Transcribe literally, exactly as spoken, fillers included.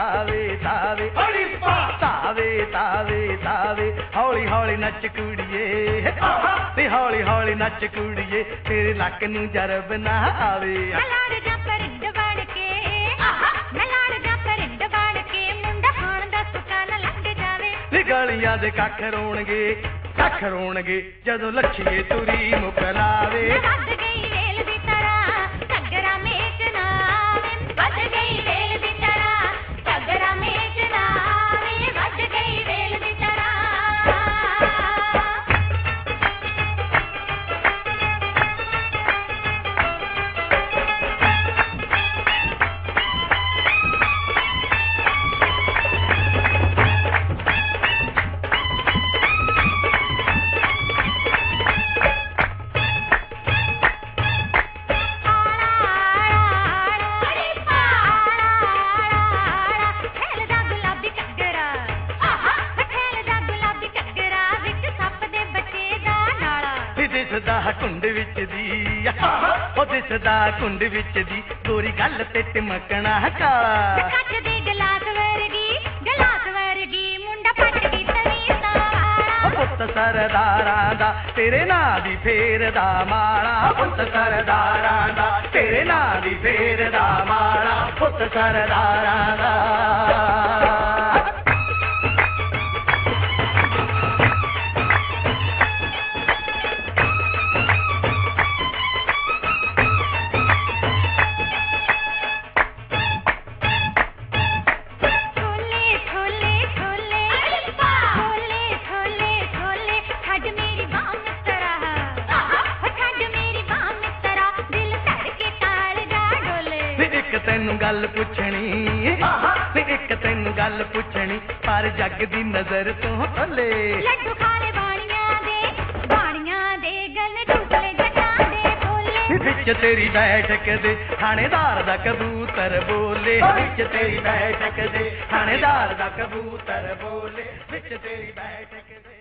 तावे तावे तावे तावे तावे हौली हौली नच कुड़िए ते हौली हौली नच कुड़िए तेरे लक नूं जरब ना आवे गलियां दे कख रोणगे कख रोणगे जदों लच्छिए तुरी मुकलावे दिसदा कुंड विच दी ओ दिसदा कुंड विच दी गोरी गल ते टिमकना काला कच दे गलास वर्गी गलास वर्गी मुंडा पट दी तवी सारा पुत्त सरदारां दा तेरे नां दी फेरदा माला पुत्त सरदारां दा तेरे नां दी फेरदा माला पुत्त सरदारां दा तैनू गल पुछनी एक तैनू गल पुछनी पर जग दी नजर तो टोले लड्डू खाले बाणियां दे बाणियां दे गल टुकड़े जटा दे बोले विच तेरी बैठक दे थानेदार दा कबूतर बोले विच तेरी बैठक दे थानेदार दा कबूतर बोले विच तेरी बैठक दे